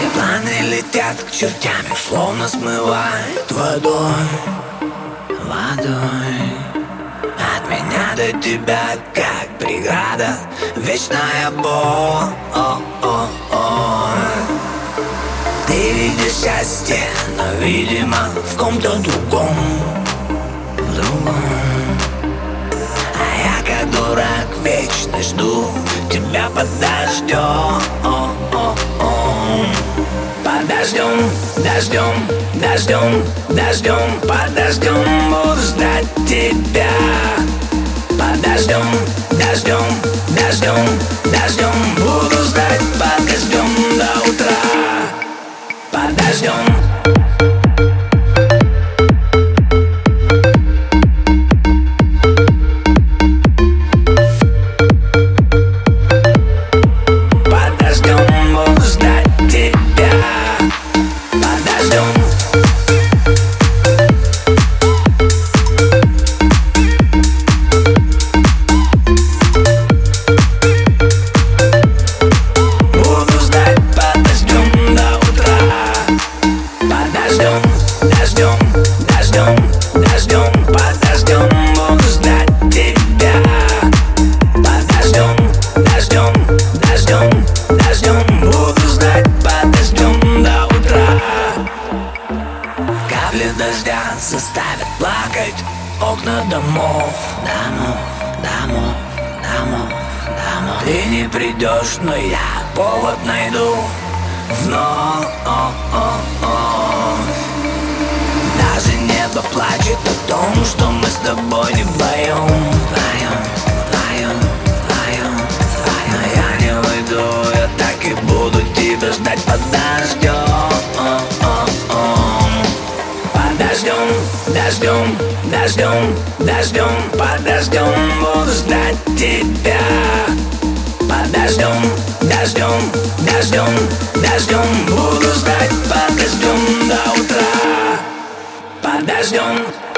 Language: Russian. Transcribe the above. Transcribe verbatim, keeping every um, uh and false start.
Планы летят к чертям, их словно смывает водой, водой. От меня до тебя, как преграда, вечная боль. О -о -о. Ты видишь счастье, но, видимо, в ком-то другом, в другом. А я, как дурак, вечно жду тебя под дождем. Под дождем, дождем, дождем, дождем, под дождем буду ждать тебя. Под дождем, дождем, дождем, дождем буду ждать под дождем до утра. Под дождем. Дождем, дождем, дождем, под дождем буду ждать тебя. Под дождем, дождем, дождем, дождем буду ждать под дождем до утра. Капли дождя заставят плакать окна домов, домов, домов, домов, домов. Ты не придешь, но я повод найду вновь. Даже небо плачет о том, что мы с тобой не вдвоем, вдвоем, вдвоем, вдвоем, вдвоем. Но я не уйду, я так и буду тебя ждать под дождем. Под дождем, дождем, дождем, дождем, под дождем буду ждать тебя. Под дождем, дождем, дождем, дождем буду ждать под дождем до утра. Под дождем.